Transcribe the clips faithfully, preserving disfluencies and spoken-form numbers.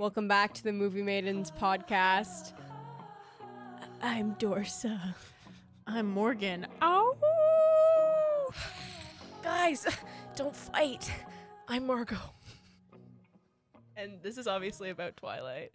Welcome back to the Movie Maidens podcast. I'm Dorsa. I'm Morgan. Oh, guys, don't fight. I'm Margot. And this is obviously about Twilight.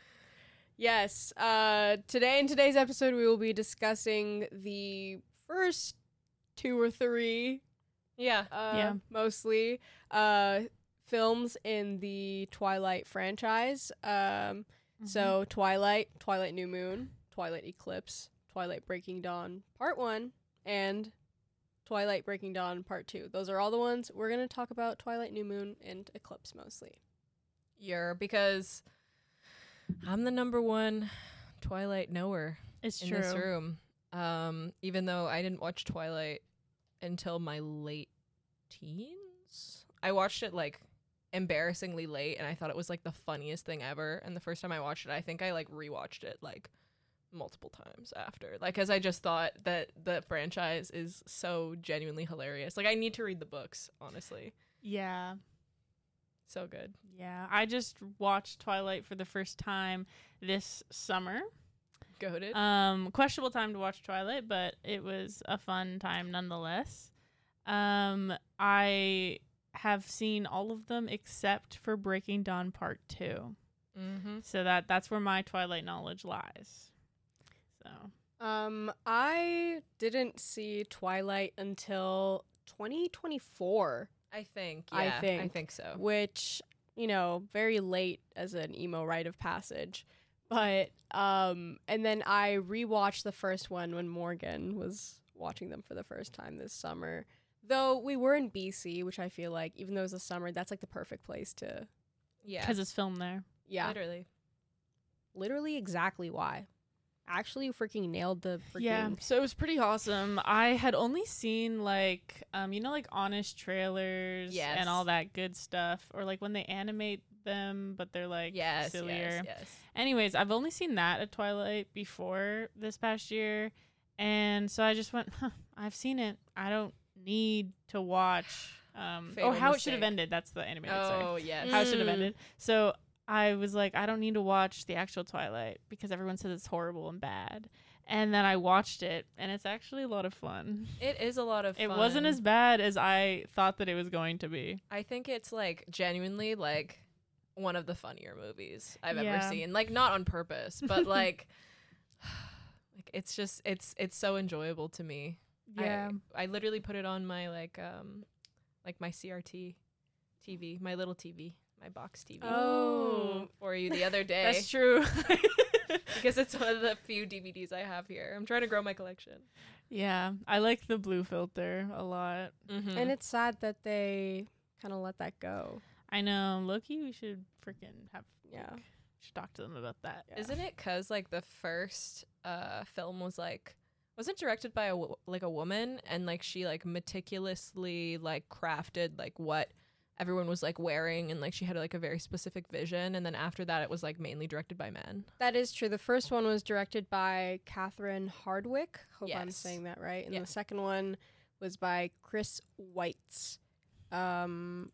Yes, uh, today in today's episode we will be discussing the first two or three, Yeah. uh, Yeah. mostly, uh, films in the Twilight franchise. Um, Mm-hmm. So Twilight, Twilight New Moon, Twilight Eclipse, Twilight Breaking Dawn Part one, and Twilight Breaking Dawn Part two. Those are all the ones. We're going to talk about Twilight New Moon and Eclipse mostly. You're because I'm the number one Twilight knower it's in true. this room. Um, even though I didn't watch Twilight until my late teens. I watched it like embarrassingly late, and I thought it was like the funniest thing ever. And the first time I watched it, I think I like rewatched it like multiple times after, like, because I just thought that the franchise is so genuinely hilarious. Like, I need to read the books, honestly. Yeah, So good. yeah. I just watched Twilight for the first time this summer. Goated. Um, questionable time to watch Twilight, but it was a fun time nonetheless. Um, I have seen all of them except for Breaking Dawn Part two. Mm-hmm. So that that's where my Twilight knowledge lies. So Um, I didn't see Twilight until twenty twenty-four, I think. I Yeah, I think. think so. which, you know, very late as an emo rite of passage. But, um, and then I rewatched the first one when Morgan was watching them for the first time this summer. Though we were in B C, which I feel like, even though it was the summer, that's like the perfect place to, Yeah. because it's filmed there. yeah, Literally. literally exactly why. Actually freaking nailed the freaking, Yeah, so it was pretty awesome. I had only seen like um you know like honest trailers Yes. and all that good stuff, or like when they animate them but they're like Yes, sillier. yes, yes. Anyways, I've only seen that at Twilight before this past year, and so I just went, huh, I've seen it. I don't need to watch um oh Fatal How It Should Have mistake. Ended. That's the animated sorry. Oh, yes. How It Should Have Mm. Ended. So I was like, I don't need to watch the actual Twilight because everyone says it's horrible and bad. And then I watched it, and it's actually a lot of fun. It is a lot of fun. It wasn't as bad as I thought that it was going to be. I think it's like genuinely like one of the funnier movies I've ever Yeah. seen. Like, not on purpose, but like like it's just it's it's so enjoyable to me. I, I literally put it on my like um like my C R T T V, my little T V, my box T V Oh. for you the other day. That's true. Because it's one of the few D V Ds I have here. I'm trying to grow my collection. Yeah, I like the blue filter a lot. Mm-hmm. And it's sad that they kind of let that go. I know, Loki, we should freaking have, Yeah. like, should talk to them about that. Yeah. Isn't it because like the first uh film was like wasn't directed by a wo- like a woman, and like she like meticulously like crafted like what everyone was like wearing, and like she had like a very specific vision, and then after that it was like mainly directed by men. That is true. The first one was directed by Catherine Hardwick. Hope I'm Yes. saying that right. And Yeah. the second one was by Chris Weitz. Um,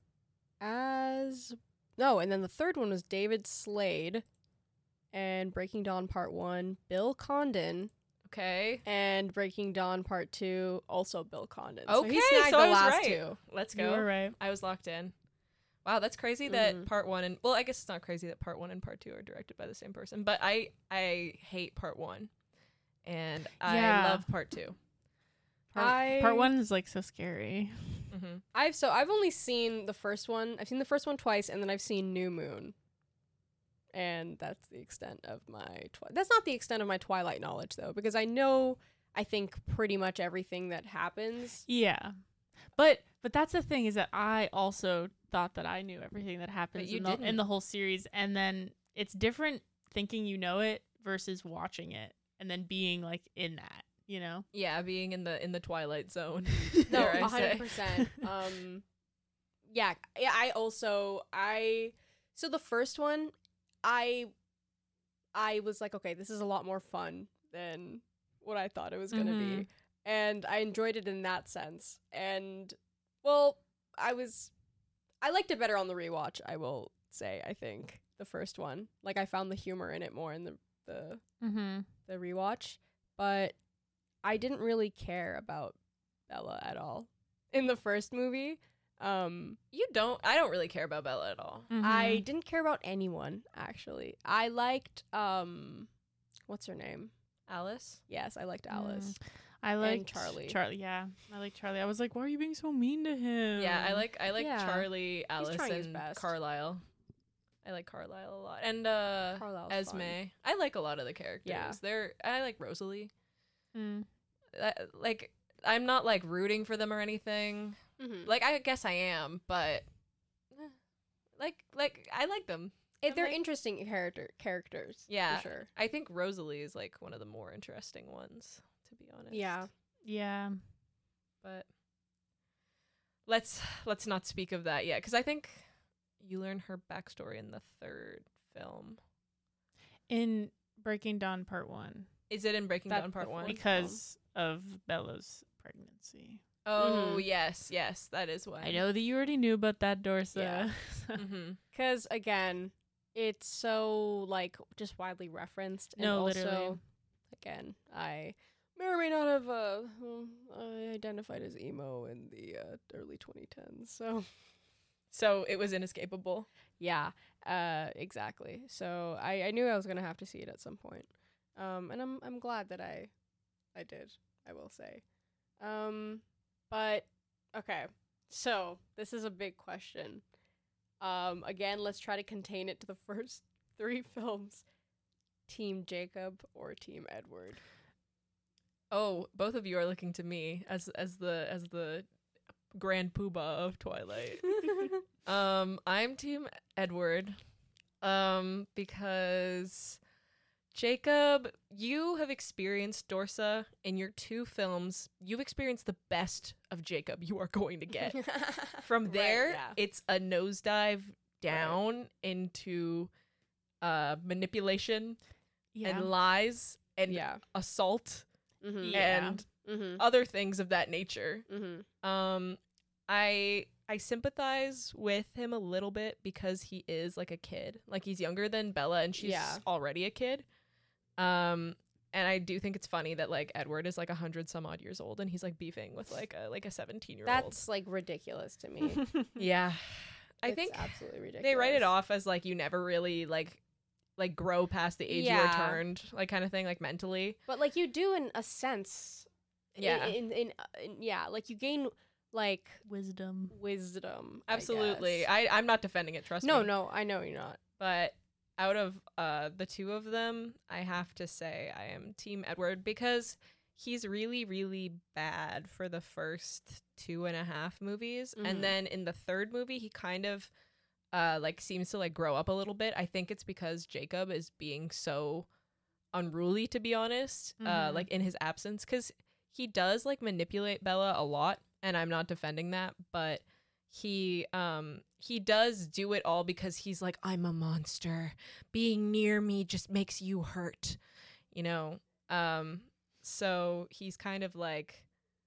as no, and then the third one was David Slade. And Breaking Dawn Part One, Bill Condon. Okay, And Breaking Dawn Part Two, also Bill Condon. so Okay, he snagged so the I was last right. two. let's You go. were right. I was locked in. Wow, that's crazy that Mhm. part one and well, I guess it's not crazy that part one and part two are directed by the same person, but I I hate part one, and Yeah. I love part two. Part, I- part one is like so scary. Mm-hmm. I've so I've only seen the first one. I've seen the first one twice, and then I've seen New Moon. And that's the extent of my twi- that's not the extent of my Twilight knowledge though, because I know I think pretty much everything that happens. Yeah. But but that's the thing, is that I also thought that I knew everything that happens you in the, in didn't. the whole series, and then it's different thinking you know it versus watching it and then being like in that, you know? Yeah, being in the in the Twilight Zone. No, dare I a hundred say. percent. Um, yeah, yeah. I also I so the first one, I I was like, okay, this is a lot more fun than what I thought it was gonna Mhm. be, and I enjoyed it in that sense. And well, I was I liked it better on the rewatch. I will say, I think. the first one. Like I found the humor in it more in the the Mm-hmm. the rewatch, but I didn't really care about Bella at all in the first movie. Um, You don't. I don't really care about Bella at all. Mm-hmm. I didn't care about anyone actually. I liked um, what's her name? Alice. Yes, I liked Mm. Alice. I like Charlie. Charlie, yeah, I like Charlie. I was like, why are you being so mean to him? Yeah, I like I like Yeah. Charlie, Alice, trying his and best. Carlisle. I like Carlisle a lot, and uh, Carlisle's Esme. fun. I like a lot of the characters. Yeah. They're I like Rosalie. Mm. I, like I'm not like rooting for them or anything. Mm-hmm. Like I guess I am, but eh, like like I like them. It, I'm they're like- interesting character characters. Yeah. for sure. I think Rosalie is like one of the more interesting ones, to be honest. Yeah. Yeah. But let's let's not speak of that yet, because I think you learn her backstory in the third film. In Breaking Dawn Part One, Is it in Breaking That's Dawn Part the One? fourth because of Bella's pregnancy. Oh Mhm. yes, yes, that is why. I know that you already knew about that, Dorsa. Yeah. Mm-hmm. Because again, it's so like just widely referenced. And No, also, literally. Again, I may or may not have uh, well, I identified as emo in the uh, early twenty tens. So So it was inescapable. yeah, uh, exactly. So I, I knew I was gonna have to see it at some point. Um, and I'm I'm glad that I I did. I will say. Um, but okay. So this is a big question. Um, again, let's try to contain it to the first three films. Team Jacob or Team Edward? Oh, both of you are looking to me as as the as the grand poobah of Twilight. um, I'm Team Edward, um, because Jacob, you have experienced Dorsa in your two films. You've experienced the best of Jacob you are going to get. From Right, there, yeah. it's a nosedive down into uh manipulation Yeah. and lies and yeah. assault Mm-hmm. Yeah. and Mm-hmm. other things of that nature. Mm-hmm. Um, I I sympathize with him a little bit because he is like a kid, like he's younger than Bella, and she's Yeah. already a kid. Um, and I do think it's funny that like Edward is like a hundred some odd years old, and he's like beefing with like a like a seventeen year old. That's like ridiculous to me. Yeah, I It's think absolutely ridiculous. they write it off as like you never really like like grow past the age you Yeah. are turned, like kind of thing, like mentally. But like you do in a sense. in- Yeah. In in, uh, in yeah, like you gain like Wisdom. wisdom. I Absolutely. guess. I, I'm not defending it, trust no, me. no, I know you're not. But out of uh the two of them, I have to say I am Team Edward because he's really, really bad for the first two and a half movies. Mhm. And then in the third movie, he kind of uh like seems to like grow up a little bit. I think it's because Jacob is being so unruly, to be honest, uh Mhm. like in his absence, because he does like manipulate Bella a lot, and I'm not defending that, but he um he does do it all because he's like, I'm a monster, being near me just makes you hurt, you know. Um so he's kind of like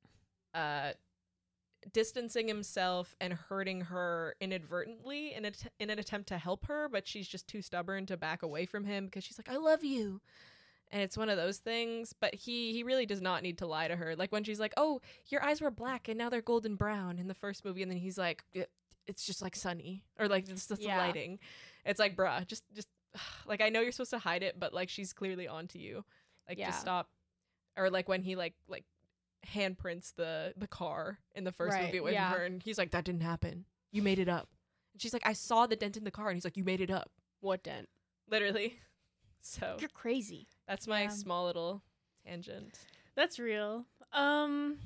uh distancing himself and hurting her inadvertently in, a t- in an attempt to help her, but she's just too stubborn to back away from him because she's like, I love you. And it's one of those things, but he he really does not need to lie to her. Like when she's like, oh, your eyes were black and now they're golden brown in the first movie, and then he's like, "It- it's just like sunny, or like it's just Yeah. the lighting. It's like, bruh, just just like, I know you're supposed to hide it, but like she's clearly onto you. Like Yeah. just stop. Or like when he like like handprints the the car in the first Right, movie away yeah. from her, and he's like, that didn't happen. You made it up. And she's like, I saw the dent in the car, and he's like, you made it up. What dent? Literally. So You're crazy. that's my Yeah. small little tangent. That's real. Um,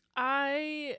I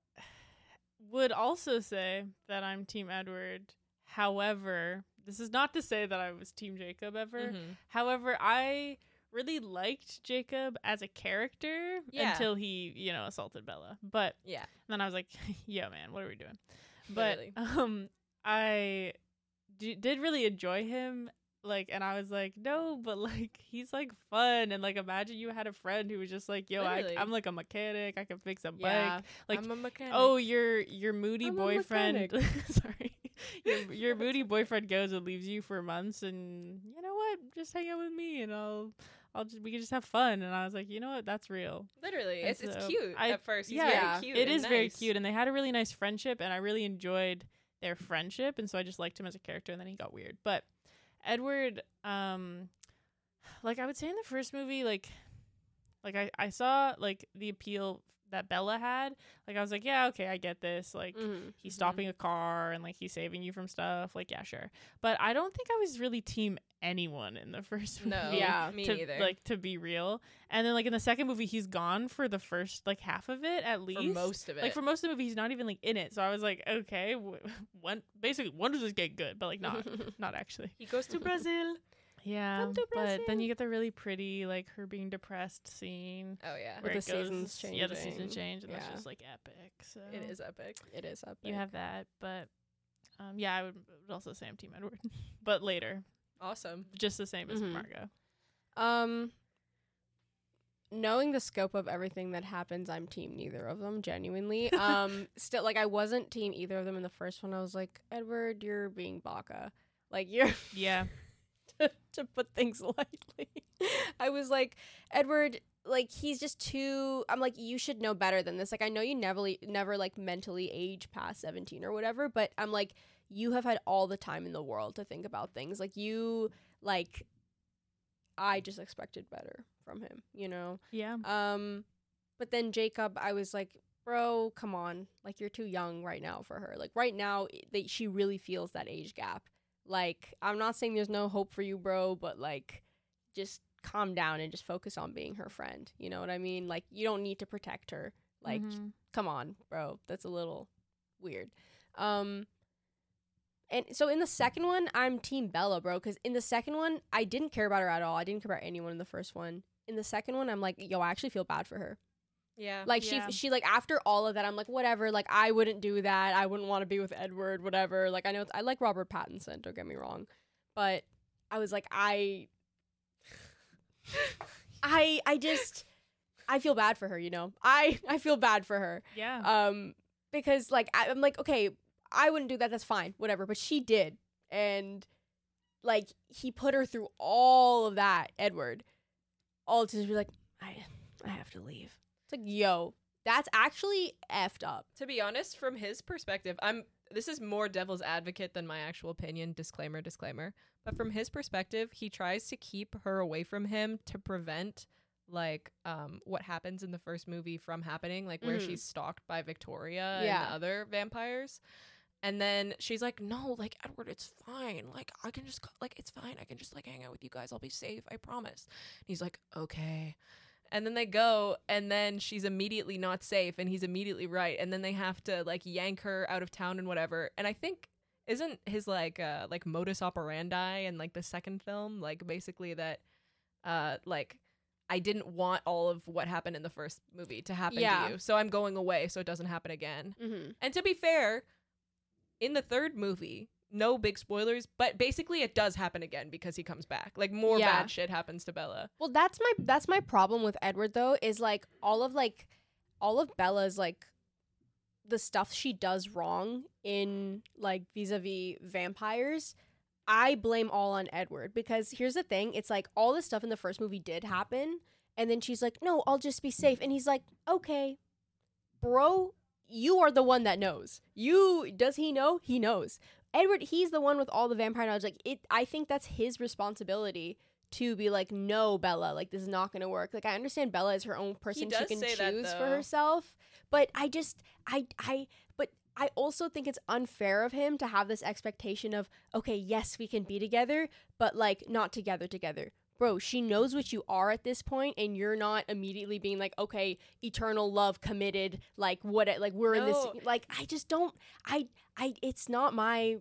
would also say that I'm Team Edward. However, this is not to say that I was Team Jacob ever. Mhm. However, I really liked Jacob as a character Yeah. until he, you know, assaulted Bella. But Yeah. then I was like, yeah, man, what are we doing? But Literally. um, I d- did really enjoy him. Like, and I was like, no, but like, he's like fun. And like, imagine you had a friend who was just like, yo, I, Literally. I'm like a mechanic. I can fix a Yeah. bike. Like, I'm a mechanic. oh, your your moody I'm a boyfriend. mechanic. Sorry. your your moody boyfriend goes and leaves you for months, and you know what? Just hang out with me, and I'll I'll just we can just have fun. And I was like, you know what? That's real. Literally, And it's it's so cute I- at first. He's yeah, very cute. It and is very nice. cute, and they had a really nice friendship, and I really enjoyed their friendship, and so I just liked him as a character. And then he got weird, but Edward, um, like I would say in the first movie, like, like I I saw like the appeal that Bella had. Like I was like, yeah, okay, I get this. Like Mhm. he's Mhm. stopping a car and like he's saving you from stuff. Like yeah, sure. But I don't think I was really team anyone in the first No, movie. Yeah. me to, neither. Like to be real. And then like in the second movie, he's gone for the first like half of it at least. for most of it. Like for most of the movie, he's not even like in it. So I was like, okay, w- when basically when does this get good? But like not, not actually. he goes to Brazil. Yeah, Come to but then Brazil. you get the really pretty like her being depressed scene. Oh yeah, Where With it the goes- seasons Yeah, the season changing. change, and that's Yeah. just like epic. So it is epic. It is up. You have that, but um, yeah, I would, would also say I'm Team Edward, but later, Awesome. just the same as Mhm. Margot. Um, knowing the scope of everything that happens, I'm team neither of them. Genuinely, um, still like I wasn't team either of them in the first one. I was like, Edward, you're being baka. Like you're Yeah, to, to put things lightly. I was like, Edward, like he's just too. I'm like, you should know better than this. Like I know you never, never like mentally age past seventeen or whatever, but I'm like, you have had all the time in the world to think about things. Like you, like, I just expected better from him, you know. yeah, Um, but then Jacob, I was like, bro, come on, like you're too young right now for her. Like right now, i- they, she really feels that age gap. Like I'm not saying there's no hope for you, bro, but like, just calm down and just focus on being her friend. You know what I mean? Like you don't need to protect her. Like Mhm. come on, bro, that's a little weird. Um. And so in the second one, I'm Team Bella, bro, because in the second one, I didn't care about her at all. I didn't care about anyone in the first one. In the second one, I'm like, yo, I actually feel bad for her. Yeah. Like Yeah. she, she like after all of that, I'm like, whatever. Like I wouldn't do that. I wouldn't want to be with Edward. Whatever. Like I know it's, I like Robert Pattinson. Don't get me wrong, but I was like, I, I, I just, I feel bad for her. You know, I, I feel bad for her. yeah, Um, because like I, I'm like, okay, I wouldn't do that. That's fine, whatever. But she did, and like he put her through all of that. Edward, all to just be like, I, I have to leave. It's like, yo, that's actually effed up. To be honest, from his perspective, I'm this is more devil's advocate than my actual opinion. Disclaimer, disclaimer. But from his perspective, he tries to keep her away from him to prevent like um what happens in the first movie from happening, like where Mhm. she's stalked by Victoria Yeah. and other vampires. And then she's like, no, like, Edward, it's fine. Like, I can just, like, it's fine. I can just, like, hang out with you guys. I'll be safe. I promise. And he's like, okay. And then they go, and then she's immediately not safe, and he's immediately right. And then they have to, like, yank her out of town and whatever. And I think, isn't his, like, uh, like, modus operandi in, like, the second film, like, basically that, uh, like, I didn't want all of what happened in the first movie to happen Yeah. to you. So I'm going away so it doesn't happen again. Mm-hmm. And to be fair, in the third movie, no big spoilers, but basically it does happen again because he comes back. Like more Yeah. bad shit happens to Bella. Well, that's my that's my problem with Edward though. Is like all of like all of Bella's like the stuff she does wrong in like vis-a-vis vampires. I blame all on Edward because here's the thing. It's like all this stuff in the first movie did happen. And then she's like, no, I'll just be safe. And he's like, okay, bro, you are the one that knows. You, does he know? He knows. Edward, he's the one with all the vampire knowledge. Like it, I think that's his responsibility to be like, no, Bella, like this is not going to work. Like I understand Bella is her own person. She does can say that, choose for though. herself. But I just, I, I, but I also think it's unfair of him to have this expectation of, okay, yes, we can be together, but like not together together. Bro, she knows what you are at this point, and you're not immediately being like, okay, eternal love, committed, like what, like we're in No. this, like I just don't, I, I, it's not my,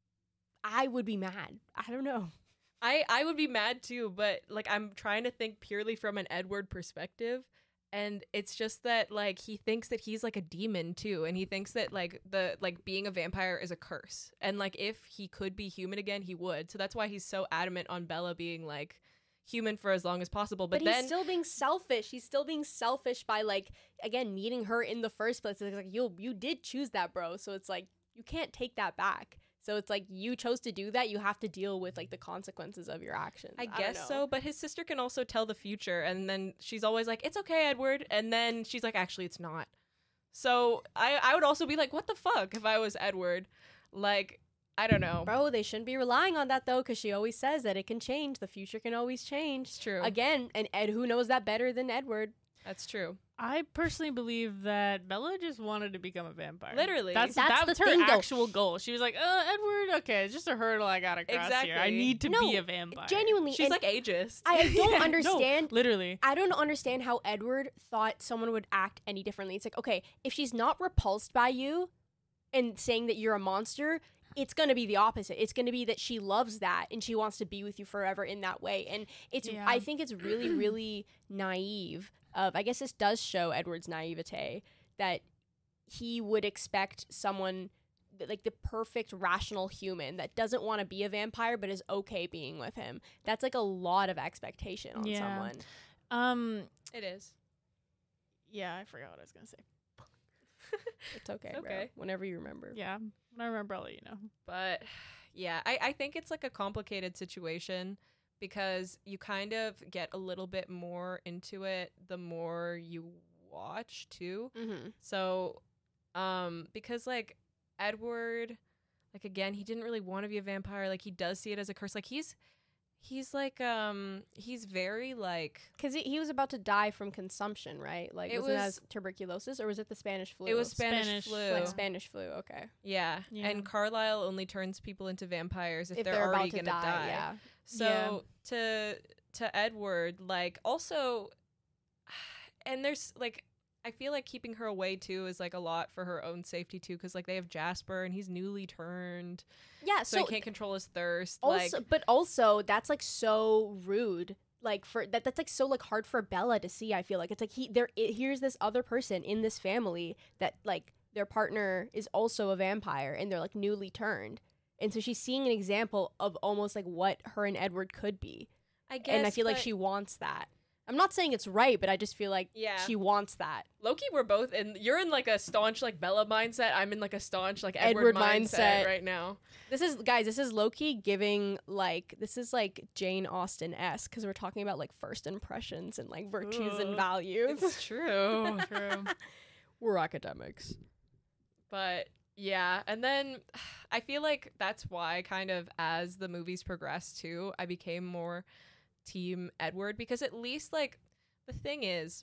I would be mad. I don't know. I I would be mad too, but like I'm trying to think purely from an Edward perspective. And it's just that like he thinks that he's like a demon too, and he thinks that like the like being a vampire is a curse. And like if he could be human again, he would. So that's why he's so adamant on Bella being like human for as long as possible. But, But, then he's still being selfish. He's still being selfish by like again meeting her in the first place. It's like you you did choose that, bro. So it's like you can't take that back. So it's like you chose to do that. You have to deal with like the consequences of your actions. I don't guess know. so, but his sister can also tell the future, and then she's always like, "It's okay, Edward," and then she's like, "Actually, it's not." So I I would also be like, "What the fuck?" if I was Edward, like I don't know. Bro, they shouldn't be relying on that though, because she always says that it can change. The future can always change. It's true. Again, and Ed, who knows that better than Edward? That's true. I personally believe that Bella just wanted to become a vampire. Literally. That's, That's that the was her thing, though. actual goal. She was like, uh, Edward, okay, it's just a hurdle I gotta cross here. I Exactly. need to No, be a vampire. Genuinely, She's and like ageist. I don't Yeah, no, understand. literally. I don't understand how Edward thought someone would act any differently. It's like, okay, if she's not repulsed by you and saying that you're a monster, it's going to be the opposite. It's going to be that she loves that and she wants to be with you forever in that way. And it's Yeah. I think it's really, really naive of, I guess this does show Edward's naivete, that he would expect someone th- like the perfect rational human that doesn't want to be a vampire but is okay being with him. That's like a lot of expectation on Yeah. someone. Um, It is. yeah, I forgot what I was gonna say. It's okay, It's bro. okay. Whenever you remember. Yeah, when I remember, I'll let you know. But yeah, I, I think it's like a complicated situation because you kind of get a little bit more into it the more you watch too. Mm-hmm. So, um, because like Edward, like again, he didn't really want to be a vampire. Like he does see it as a curse. Like he's, he's like, um, he's very like. Because he, he was about to die from consumption, right? Like, It wasn't that was- tuberculosis or was it the Spanish flu? It was Spanish, Spanish flu. like Spanish flu. Okay. Yeah. Yeah. And Carlisle only turns people into vampires if, If they're, they're already about to gonna die, die. yeah. So to to Edward, like also, and there's like I feel like keeping her away too is like a lot for her own safety too, because like they have Jasper and he's newly turned, Yeah. so, So, he can't control his thirst. also, like but also that's like so rude. Like for that, that's like so like hard for Bella to see. I feel like it's like he there. It, here's this other person in this family that like their partner is also a vampire and they're like newly turned, and so she's seeing an example of almost like what her and Edward could be. I guess, And I feel like but she wants that. I'm not saying it's right, but I just feel like yeah. she wants that. Loki, we're both in. You're in like a staunch like Bella mindset. I'm in like a staunch like Edward, Edward mindset, mindset. right now. This is guys, this is Loki giving like this is like Jane Austen-esque because we're talking about like first impressions and like virtues and Ugh. values. It's true. True. We're academics. But yeah, and then I feel like that's why kind of as the movies progressed too, I became more team Edward because at least like the thing is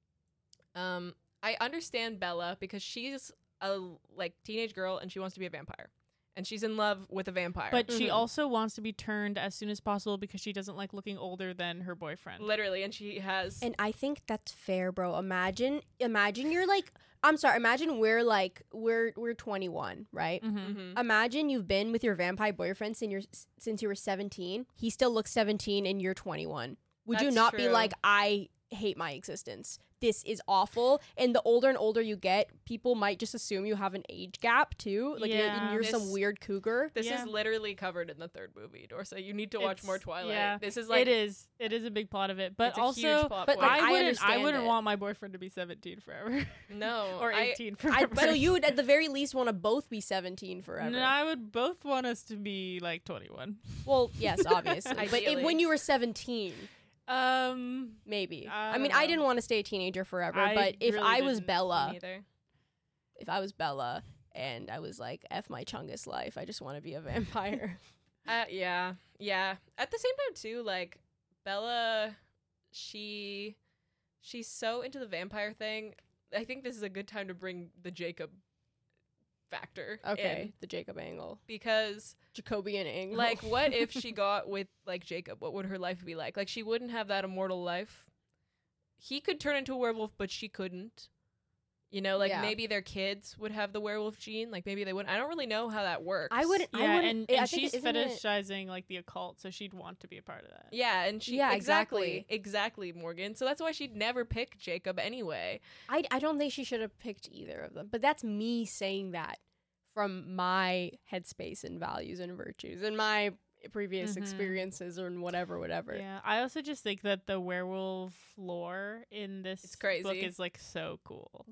um I understand Bella because she's a like teenage girl and she wants to be a vampire. And she's in love with a vampire. But she Mhm. also wants to be turned as soon as possible because she doesn't like looking older than her boyfriend. literally, and she has And I think that's fair, bro. Imagine imagine you're like I'm sorry, imagine we're like we're we're twenty-one, right? Mm-hmm. Mhm. Imagine you've been with your vampire boyfriend since you're since you were seventeen. He still looks seventeen and you're twenty-one. Would you That's not be true. like, I hate my existence? This is awful. And the older and older you get, people might just assume you have an age gap too. Like you're, Yeah. you're some This- weird cougar. This Yeah. is literally covered in the third movie, Dorsa. You need to watch It's- more Twilight. yeah, This is like it is. It is a big plot of it, but it's a also, huge plot but, point. like, I I wouldn't. I understand wouldn't it. want my boyfriend to be seventeen forever, no or I- eighteen I, forever. so you would at the very least want to both be seventeen forever. No, I would both want us to be like twenty-one. Well, yes, obviously. but it, Ideally. when you were seventeen, Um, maybe. I I, don't mean, I know. didn't want to stay a teenager forever, I but if really I was didn't. Bella, neither. if I was Bella and I was like, F my Chungus life, I just want to be a vampire. Uh, yeah, yeah. At the same time, too, like Bella, she, she's so into the vampire thing. I think this is a good time to bring the Jacob factor Okay, in the Jacob angle. because, Jacobian angle. like, what if she got with like Jacob? What would her life be like? Like, she wouldn't have that immortal life. He could turn into a werewolf, but she couldn't. You know, like Yeah. maybe their kids would have the werewolf gene. Like maybe they wouldn't. I don't really know how that works. I wouldn't. I yeah, wouldn't. and, I and think she's it- isn't it- fetishizing like the occult, so she'd want to be a part of that. Yeah, and she Yeah, exactly, exactly. exactly, Morgan. So that's why she'd never pick Jacob anyway. I, I don't think she should have picked either of them. But that's me saying that from my headspace and values and virtues and my previous Mhm. experiences or whatever, whatever. Yeah, I also just think that the werewolf lore in this It's crazy. book is like so cool.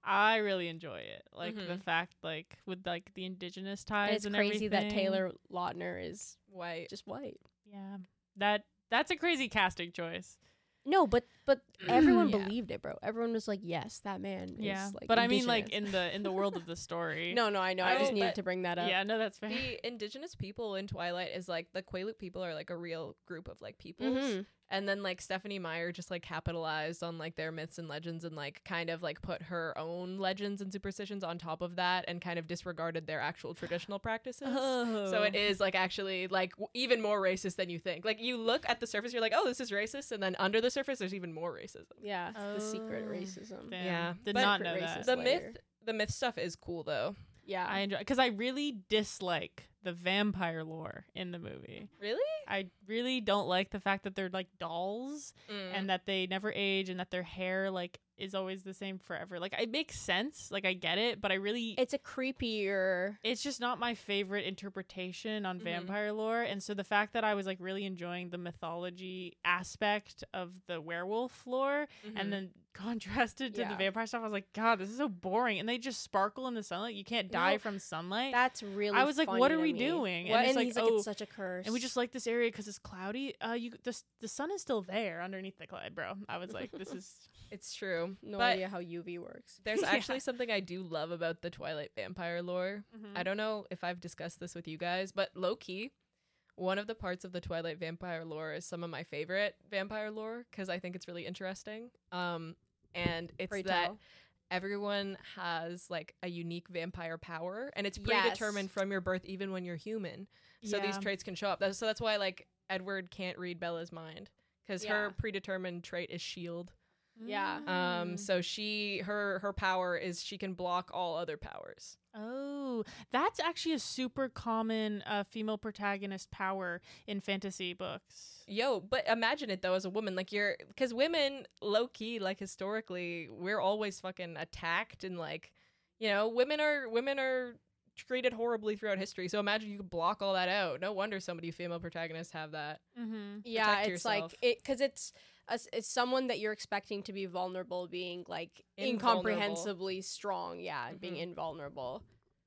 I really enjoy it. Like the Mhm. fact, like with like the indigenous ties And it's and crazy that everything. Taylor Lautner is White. just white. Yeah, that that's a crazy casting choice. No, but but everyone Yeah. believed it, bro. Everyone was like, "Yes, that man Yeah, is like." but I mean, like indigenous." in the in the world of the story. no, no, I know. I Oh, just needed but- to bring that up. Yeah, no, that's fair. The indigenous people in Twilight is like the Quaalude people are like a real group of like peoples. Mhm. And then like Stephanie Meyer just like capitalized on like their myths and legends and like kind of like put her own legends and superstitions on top of that and kind of disregarded their actual traditional practices. Oh. So it is like actually like w- even more racist than you think. Like you look at the surface, you're like, oh, this is racist, and then under the surface, there's even more racism. Yeah, the secret Oh, racism. Damn. Yeah, did but- not know Secret that. racist. The Later. myth, the myth stuff is cool though. Yeah, I enjoy because I really dislike the vampire lore in the movie. Really? I really don't like the fact that they're like dolls Mm. and that they never age and that their hair like is always the same forever. Like it makes sense, like I get it, but I really it's a creepier. it's just not my favorite interpretation on Mhm. vampire lore. And so the fact that I was like really enjoying the mythology aspect of the werewolf lore Mhm. and then contrasted to the Yeah. vampire stuff, I was like, God, this is so boring. And they just sparkle in the sunlight. You can't die No, from sunlight. That's really. I was like, funny what are to we me. doing? What? And it's And like, he's like, oh, it's such a curse. and we just like this area because it's cloudy. Uh, you the s- the sun is still there underneath the cloud, bro. I was like, this is It's true. no but idea how U V works. there's Yeah. actually something I do love about the Twilight vampire lore. I don't know if I've discussed this with you guys, but low key, one of the parts of the Twilight vampire lore is some of my favorite vampire lore because I think it's really interesting. Um, and it's Pray that tell. everyone has like a unique vampire power, and it's Yes. predetermined from your birth, even when you're human. So these Yeah. traits can show up. That's, so that's why like Edward can't read Bella's mind because Yeah. her predetermined trait is shield. Yeah. Um, Mm. so she her her power is she can block all other powers. Oh, that's actually a super common uh, female protagonist power in fantasy books. Yo, but imagine it though as a woman, like you're, because women, low key, like historically, we're always fucking attacked and like, you know, women are women are treated horribly throughout history. So imagine you could block all that out. No wonder so many female protagonists have that. Mm-hmm. Yeah, protect it's yourself. like it because it's a s it's someone that you're expecting to be vulnerable, being like Invulnerable. incomprehensibly strong. Yeah, and being Mhm. invulnerable.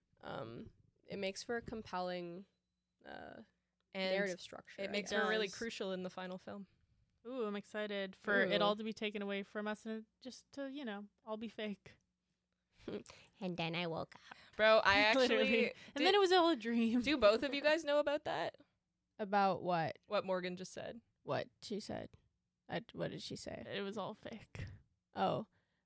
Um, it makes for a compelling uh, And narrative structure. it I makes guess. her really does. crucial in the final film. Ooh, I'm excited for it Ooh. all to be taken away from us and just to, you know, all be fake. And then I woke up. Bro, I actually Literally. And did- then it was all a dream. do both of you guys know about that? About what? What Morgan just said. What she said? I, what did she say? It was all fake. Oh,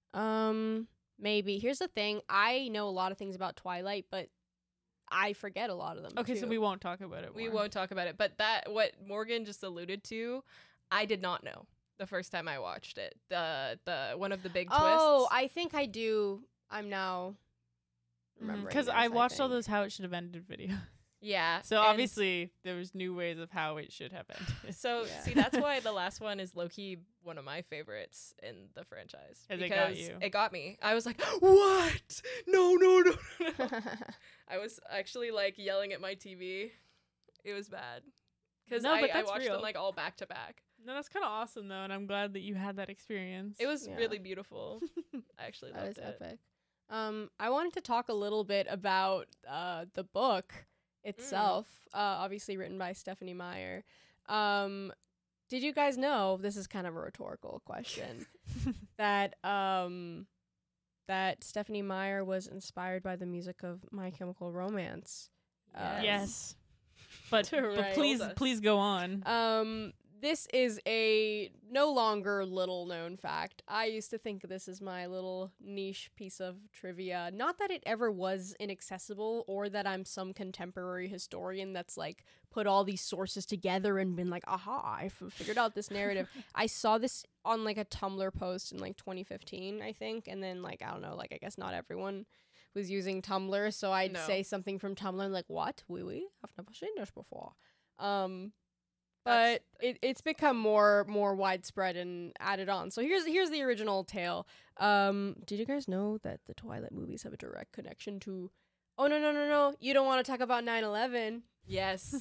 um, maybe. Here's the thing. I know a lot of things about Twilight, but I forget a lot of them. Okay, so too. we won't talk about it. We more. won't talk about it, but that what Morgan just alluded to, I did not know the first time I watched it. The the one of the big twists. Oh, I think I do. I'm now remembering Because this, I watched all think. those how it should have ended videos. yeah. So and obviously there was new ways of how it should have ended. So Yeah. see, that's why the last one is low key one of my favorites in the franchise 'Cause it got because you. it got me. I was like, what? No, no, no, no. no. I was actually like yelling at my T V. It was bad because No, I, but I that's watched real. them like all back to back. No, that's kind of awesome though, and I'm glad that you had that experience. It was Yeah. really beautiful. I actually That loved is it. epic. Um, I wanted to talk a little bit about uh, the book itself. Uh, obviously written by Stephanie Meyer. Um, did you guys know? This is kind of a rhetorical question. that um, that Stephanie Meyer was inspired by the music of My Chemical Romance. Uh, yes, but, but Right. please, Told us. please go on. Um, this is a no longer little known fact. I used to think this is my little niche piece of trivia. Not that it ever was inaccessible or that I'm some contemporary historian that's like put all these sources together and been like, aha, I f- figured out this narrative. I saw this on like a Tumblr post in like twenty fifteen, I think. And then like, I don't know, like I guess not everyone was using Tumblr. So I'd No. say something from Tumblr and like, what? Oui, oui, I've never seen this before. Um, but it, it's become more more widespread and added on. So here's here's the original tale. Um, did you guys know that the Twilight movies have a direct connection to? Oh no no no no! You don't want to talk about nine eleven. Yes.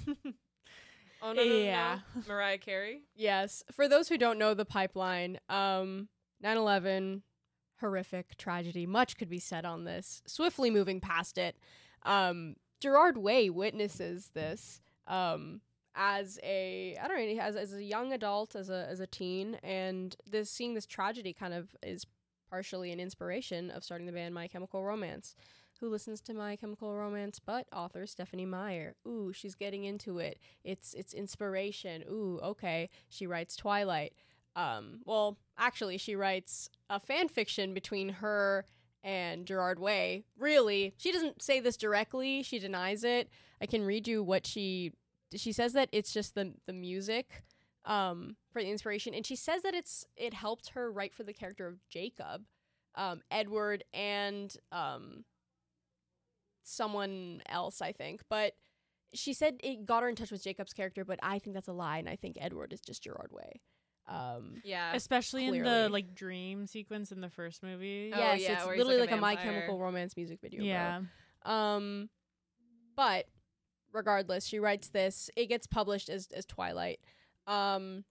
Oh no, no, no, Yeah. no. Mariah Carey. Yes. For those who don't know the pipeline, um, nine eleven, horrific tragedy. Much could be said on this. Swiftly moving past it, um, Gerard Way witnesses this um, as a I don't know as as a young adult, as a as a teen, and this seeing this tragedy kind of is partially an inspiration of starting the band My Chemical Romance. Who listens to My Chemical Romance but author Stephenie Meyer? Ooh, she's getting into it. It's it's inspiration. Ooh, okay. She writes Twilight. Um, well, actually, she writes a fan fiction between her and Gerard Way. Really, she doesn't say this directly. She denies it. I can read you what she she says that it's just the the music um, for the inspiration, and she says that it's it helped her write for the character of Jacob, um, Edward, and um, someone else, I think. But she said it got her in touch with Jacob's character, but I think that's a lie, and I think Edward is just Gerard Way. Um, Yeah. Especially in clearly. the like dream sequence in the first movie. Oh, yes, yeah, it's where he's literally like like a a, My vampire. Chemical Romance music video. bro. Yeah. Um, but regardless, she writes this. It gets published as as Twilight. Um,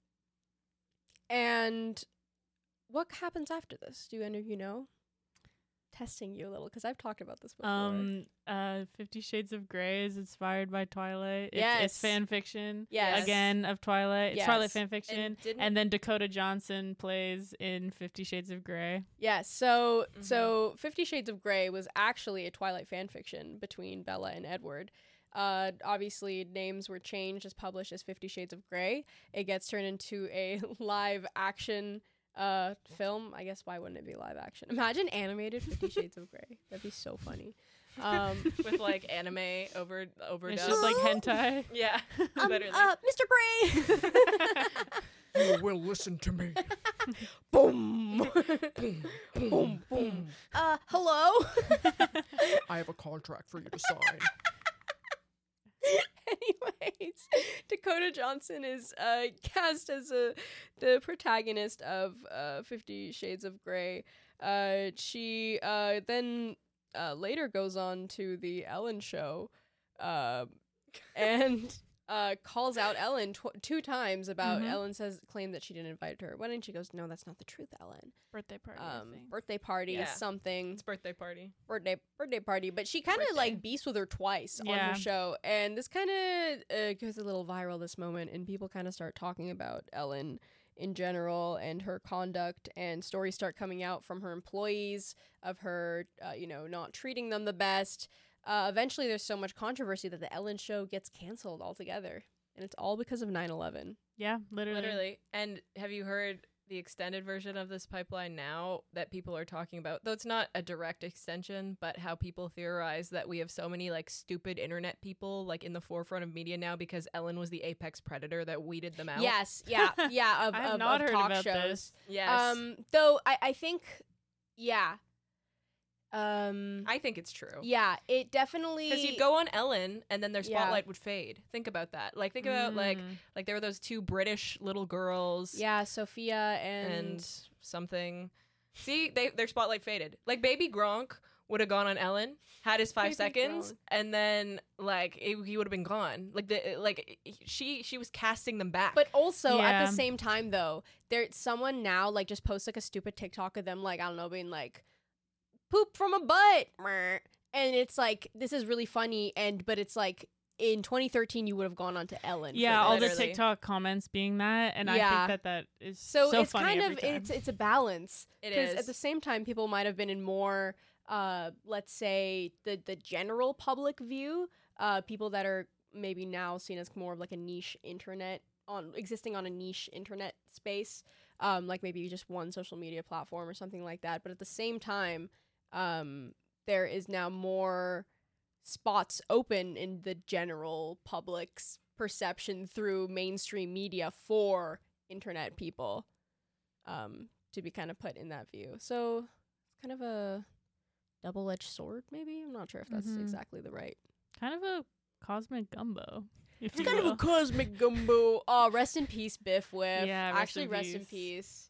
and what happens after this? Do any of you know? Testing you a little because I've talked about this before. Um, uh, Fifty Shades of Grey is inspired by Twilight. It's, Yes. it's fan fiction. Yes. Again of Twilight. It's Twilight Yes. fan fiction. And didn't- And then Dakota Johnson plays in Fifty Shades of Grey. Yes. So Mhm. so Fifty Shades of Grey was actually a Twilight fan fiction between Bella and Edward. Uh, obviously, names were changed as published as Fifty Shades of Grey. It gets turned into a live action uh film. I guess why wouldn't it be live action? Imagine animated Fifty Shades of Grey. That'd be so funny. Um, with like anime over overdub. It's just like hentai. yeah, um, literally. uh, Mister Grey. You will listen to me. Boom. Boom, Boom, boom. Uh, hello. I have a contract for you to sign. Anyways, Dakota Johnson is uh, cast as a the protagonist of uh, Fifty Shades of Grey. Uh, she uh, then uh, later goes on to the Ellen Show, uh, and uh, calls out Ellen tw- two times about Mhm. Ellen says claimed that she didn't invite her to her wedding. She goes, "No, that's not the truth, Ellen. Birthday party. I Um, think. birthday party Yeah. is something." It's birthday party. birthday birthday party, but she kind of Birthday. like beasts with her twice on Yeah. her show, and this kind of uh, goes a little viral this moment, and people kind of start talking about Ellen in general and her conduct, and stories start coming out from her employees of her, uh, you know, not treating them the best. Uh, eventually, there's so much controversy that the Ellen Show gets canceled altogether, and it's all because of nine eleven. Yeah, literally. Literally. And have you heard the extended version of this pipeline now that people are talking about? Though it's not a direct extension, but how people theorize that we have so many like stupid internet people like in the forefront of media now because Ellen was the apex predator that weeded them out. Yes, yeah, yeah, of, I have of, not of heard talk about shows. this. Yes. Um, though I, I think, yeah. Um, I think it's true. yeah, it definitely Because you'd go on Ellen and then their Yeah. spotlight would fade. Think about that. Like think about like Mm. like there were those two British little girls Yeah, Sophia and, and something. See, they their spotlight faded. Like Baby Gronk would have gone on Ellen, had his five Baby seconds, Gronk. and then like it, he would have been gone. Like the like she she was casting them back. but also at Yeah. the same time though, there's someone now like just posts like a stupid TikTok of them like I don't know being like poop from a butt, meh. And it's like this is really funny and but it's like in twenty thirteen you would have gone on to Ellen. for Yeah, all this. the Literally. TikTok comments being that, and I Yeah. think that that is So, so, it's funny kind every of time. it's it's a balance. It Because is. at the same time, people might have been in more, uh, let's say, the the general public view. Uh, people that are maybe now seen as more of like a niche internet on existing on a niche internet space, um, like maybe just one social media platform or something like that. But at the same time, um, there is now more spots open in the general public's perception through mainstream media for internet people. Um, to be kind of put in that view. So it's kind of a double-edged sword, maybe? I'm not sure if that's Mhm. exactly the right. kind of a cosmic gumbo. If It's you kind of a will. cosmic gumbo. Oh, rest in peace, Biff Whiff. Yeah, rest Actually, in rest in peace. peace.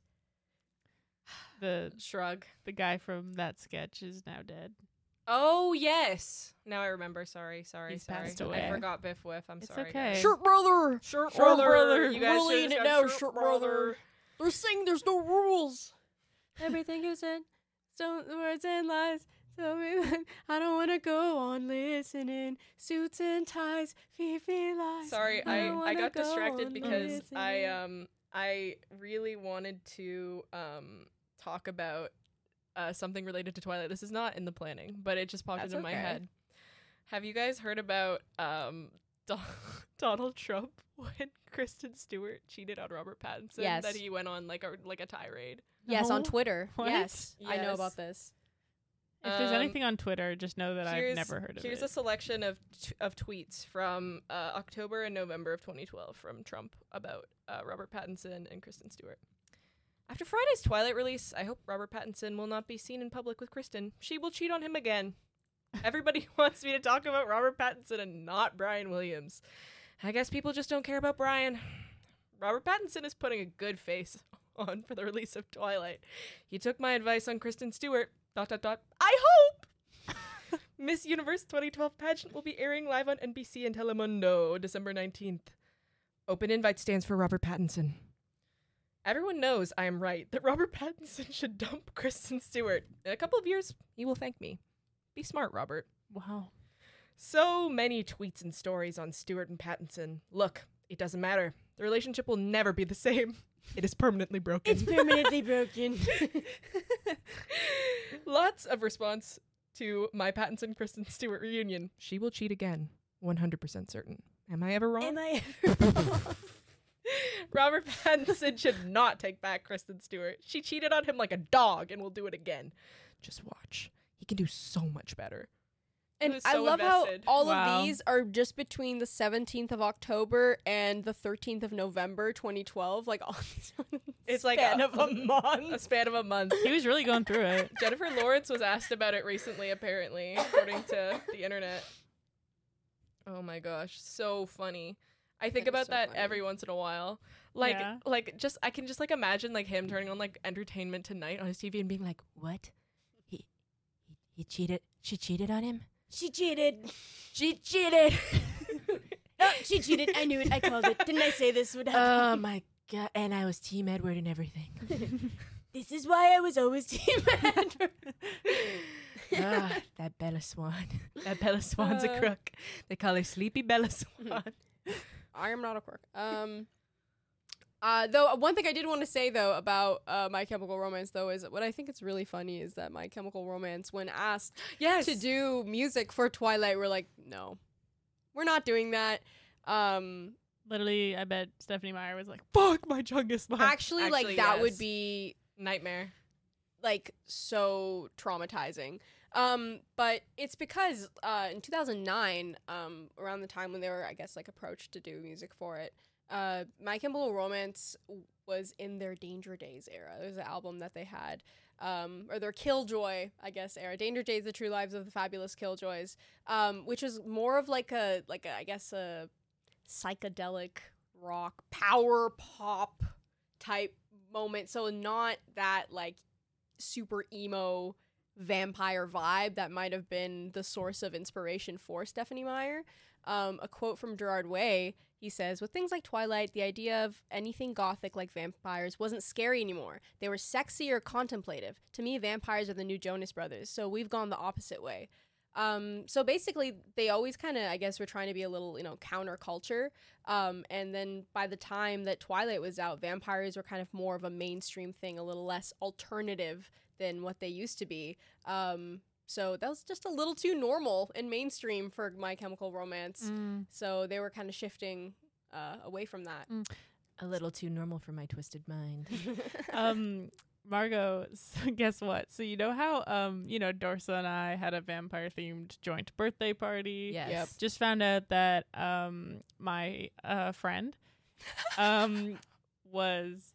the Shrug. the guy from that sketch is now dead. Oh yes. Now I remember. Sorry, sorry, He's sorry. passed I away. forgot Biff Whiff. I'm It's sorry. okay. guys. Shirt brother! Shirt Shirt brother. brother. You guys We're should've in it said now, shirt shirt brother. brother. They're saying there's no rules. Everything you said Stone words and lies. Tell me that I don't want to go on listening. Suits and ties, Fifi lies. Sorry, I I, don't I wanna got go distracted on because I listening. um I really wanted to um talk about uh something related to Twilight. This is not in the planning, but it just popped That's into my okay. head. Have you guys heard about um Don- Donald Trump when Kristen Stewart cheated on Robert Pattinson? Yes. That he went on like a like a tirade. Yes, on No? Twitter. What? Yes, I know Yes. about this. If there's Um, anything on Twitter, just know that I've Here's- never heard of Here's it. a selection of t- of tweets from uh, October and November of twenty twelve from Trump about uh, Robert Pattinson and Kristen Stewart. After Friday's Twilight release, I hope Robert Pattinson will not be seen in public with Kristen. She will cheat on him again. Everybody wants me to talk about Robert Pattinson and not Brian Williams. I guess people just don't care about Brian. Robert Pattinson is putting a good face on for the release of Twilight. He took my advice on Kristen Stewart. Dot dot dot. I hope! Miss Universe twenty twelve pageant will be airing live on N B C and Telemundo December nineteenth. Open invite stands for Robert Pattinson. Everyone knows I am right that Robert Pattinson should dump Kristen Stewart. In a couple of years, he will thank me. Be smart, Robert. Wow. So many tweets and stories on Stewart and Pattinson. Look, it doesn't matter. The relationship will never be the same. It is permanently broken. permanently broken. Lots of response to my Pattinson Kristen Stewart reunion. She will cheat again. one hundred percent certain. Am I ever wrong? I Robert Pattinson should not take back Kristen Stewart. She cheated on him like a dog and will do it again. Just watch. He can do so much better. And was I so love invested. how all Wow. of these are just between the seventeenth of October and the thirteenth of November, twenty twelve. Like all these are in the It's like span a- of a month. A span of a month. He was really going through it. Jennifer Lawrence was asked about it recently, apparently, according to the internet. Oh my gosh, so funny. I think That is about so that funny. every once in a while. Like, Yeah. like just I can just like imagine like him turning on like Entertainment Tonight on his T V and being like, "What? He, he, he cheated? She cheated on him? She cheated. She cheated!" Oh, she cheated. I knew it. I called it. Didn't I say this would Oh happen? my god! And I was Team Edward and everything. This is why I was always Team Edward. Ah, that Bella Swan. That Bella Swan's a Uh. crook. They call her Sleepy Bella Swan. I am not a quirk. Um, uh, though one thing I did want to say though about uh, My Chemical Romance though is what I think it's really funny is that My Chemical Romance, when asked Yes. to do music for Twilight, we're like, no, we're not doing that. Um, Literally, I bet Stephanie Meyer was like, "Fuck my Chungus line." actually, like Actually, that yes. would be Nightmare. like so traumatizing. Um, but it's because uh, in two thousand nine, um, around the time when they were, I guess, like approached to do music for it, uh, My Chemical Romance w- was in their Danger Days era. It was an album that they had, um, or their Killjoy, I guess, era. Danger Days: The True Lives of the Fabulous Killjoys, um, which was more of like a, like a, I guess, a psychedelic rock, power pop type moment. So not that like super emo vampire vibe that might have been the source of inspiration for Stephanie Meyer. Um, a quote from Gerard Way, he says, "With things like Twilight, the idea of anything gothic like vampires wasn't scary anymore. They were sexy or contemplative. To me, vampires are the new Jonas Brothers, so we've gone the opposite way." Um, so basically, they always kind of, I guess, were trying to be a little, you know, counterculture. Um, and then by the time that Twilight was out, vampires were kind of more of a mainstream thing, a little less alternative than what they used to be. Um, so that was just a little too normal and mainstream for My Chemical Romance. Mm. So they were kind of shifting uh, away from that. A little too normal for my twisted mind. um Margot, so guess what? So you know how um you know Dorsa and I had a vampire themed joint birthday party. Yes. Yep. Just found out that um my uh friend um was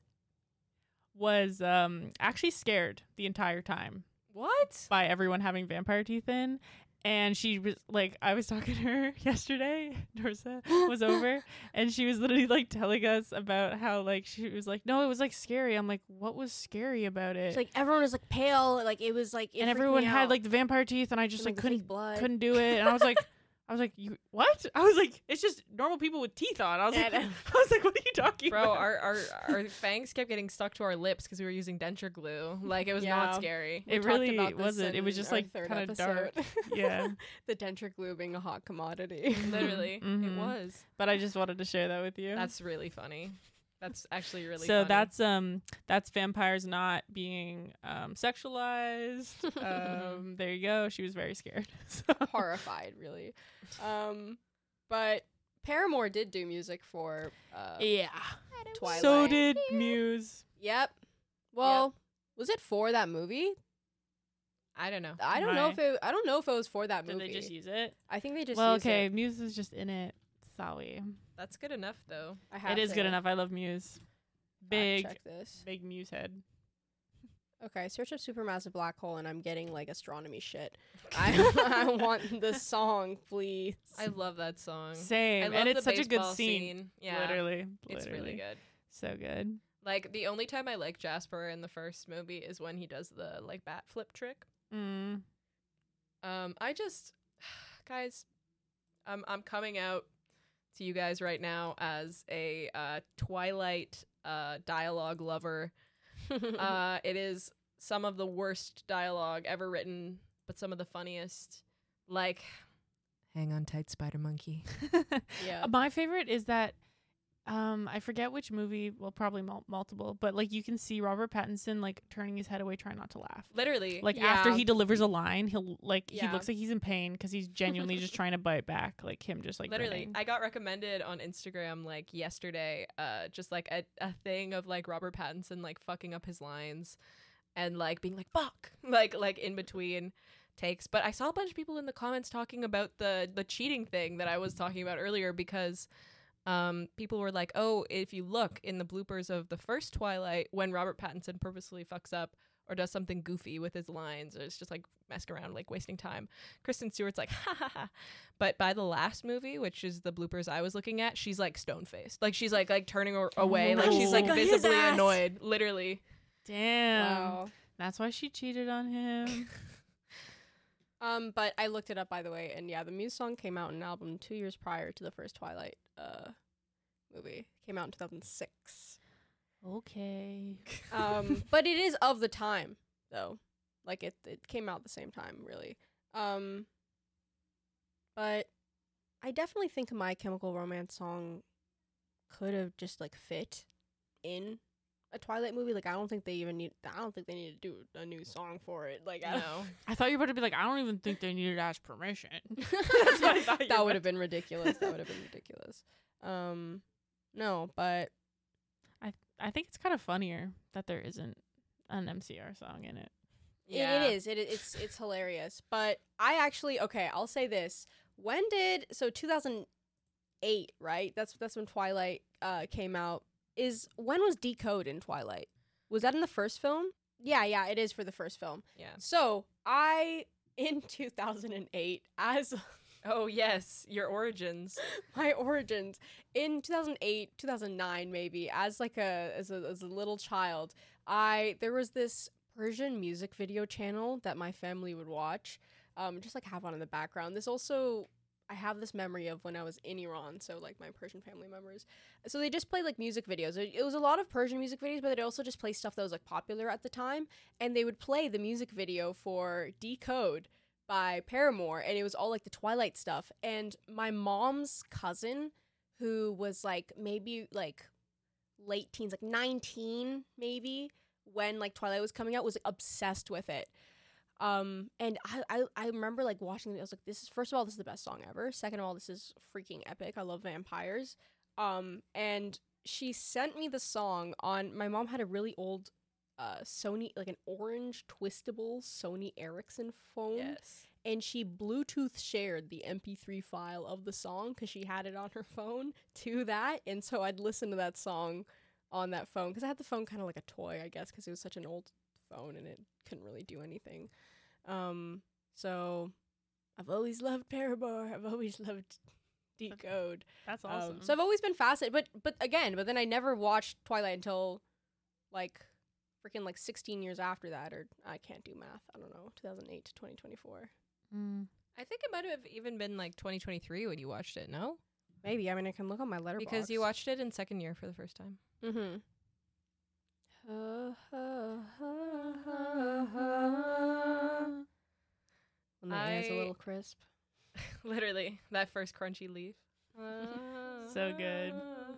was um actually scared the entire time What? by everyone having vampire teeth in. And she was like, I was talking to her yesterday, Dorsa was over, and she was literally like telling us about how like she was like, no, it was like scary. I'm like, what was scary about it? It's like everyone was like pale, like it was like, it and freaked everyone me had out. like the vampire teeth, and I just And, like the fake couldn't blood. couldn't do it. And I was like, I was like, you what? I was like, it's just normal people with teeth on. I was Yeah, like, I I know. was like, what are you talking Bro, about? our, our our fangs kept getting stuck to our lips because we were using denture glue. Like, it was Yeah. not scary. We It talked really about this wasn't. It was in just our like third kind of dark. episode. Yeah. The denture glue being a hot commodity. Literally, it Mhm. was. But I just wanted to share that with you. That's really funny. That's actually really so funny. that's um that's vampires not being um sexualized. um there you go. She was very scared. So. Horrified, really. Um, but Paramore did do music for uh, Yeah. Twilight. So did Muse. Yep. Well, was it for that movie? I don't know. I don't know Why? if it. I don't know if it was for that Did movie. they just use it? I think they just. well, used okay. It. Muse is just in it. Sorry. That's good enough, though. I have It is to good enough. I love Muse. fact Big, Check this. big Muse head. Okay, search up supermassive black hole, and I'm getting like astronomy shit. I I want the song, please. I love that song. Same. I love and it's the such a good baseball scene. Yeah, Literally. it's really literally. good. So good. Like, the only time I like Jasper in the first movie is when he does the like bat flip trick. Mm. Um, I just, guys, I'm I'm coming out to you guys right now as a uh, Twilight uh, dialogue lover. uh, it is some of the worst dialogue ever written, but some of the funniest. Like, hang on tight, spider monkey. yeah. Uh, My favorite is that um I forget which movie, well probably mul- multiple, but like you can see Robert Pattinson like turning his head away trying not to laugh. Literally, Like after Yeah. he delivers a line, he'll like he Yeah. looks like he's in pain because he's genuinely just trying to bite back, like him just like literally, grinning. I got recommended on Instagram like yesterday, uh, just like a, a thing of like Robert Pattinson like fucking up his lines, and like being like fuck, like like in between takes. But I saw a bunch of people in the comments talking about the the cheating thing that I was talking about earlier because. Um, people were like, oh, if you look in the bloopers of the first Twilight, when Robert Pattinson purposely fucks up or does something goofy with his lines, or it's just like messing around, like wasting time, Kristen Stewart's like, ha ha ha. But by the last movie, which is the bloopers I was looking at, she's like stone faced. Like she's like like turning or- away. Like she's like Oh. His visibly ass. annoyed. Literally. Damn. Wow. That's why she cheated on him. Um, but I looked it up by the way, and yeah, the Muse song came out in an album two years prior to the first Twilight uh movie. It came out in two thousand six. Okay. Um, but it is of the time though. Like it, it came out at the same time, really. Um, but I definitely think My Chemical Romance song could have just like fit in a Twilight movie. Like I don't think they even need. I don't think they need to do a new song for it. Like I don't No. I thought you were about to be like, I don't even think they needed to ask permission. That's what I thought you that were would have been ridiculous. That would have been ridiculous. Um, no, but I think it's kind of funnier that there isn't an M C R song in it. Yeah. it, it is. It i- it's it's hilarious. But I actually okay. I'll say this. When did so two thousand eight? Right. That's that's when Twilight uh came out. Is when was Decode in Twilight? Was that in the first film? Yeah, yeah. It is for the first film. Yeah. So I in two thousand eight as Oh yes, your origins. my origins in two thousand eight, two thousand nine maybe as like a as a as a little child, I there was this Persian music video channel that my family would watch, um just like have on in the background. This also I have this memory of when I was in Iran, so like my Persian family members. So they just played like music videos. It, it was a lot of Persian music videos, but they'd also just play stuff that was like popular at the time, and they would play the music video for Decode by Paramore, and it was all like the Twilight stuff. And my mom's cousin, who was like maybe like late teens, like nineteen maybe, when like Twilight was coming out, was obsessed with it. Um, and I, I, I remember like watching it. I was like, this is first of all, this is the best song ever. Second of all, this is freaking epic. I love vampires. Um, and she sent me the song on. My mom had a really old, uh, Sony, like an orange twistable Sony Ericsson phone. Yes. And she Bluetooth shared the M P three file of the song because she had it on her phone to that. And so I'd listen to that song on that phone because I had the phone kind of like a toy, I guess, because it was such an old phone and it couldn't really do anything. Um, so I've always loved Paramore. I've always loved Decode. That's awesome. Um, so I've always been fascinated. But but again, but then I never watched Twilight until like freaking like sixteen years after that, or I can't do math. I don't know, two thousand eight to twenty twenty-four. Mm. I think it might have even been like twenty twenty-three when you watched it. No, Maybe. I mean, I can look on my letterbox. because you watched it in second year for the first time. Mm-hmm. When the air's a I- little crisp. Literally, that first crunchy leaf. So good.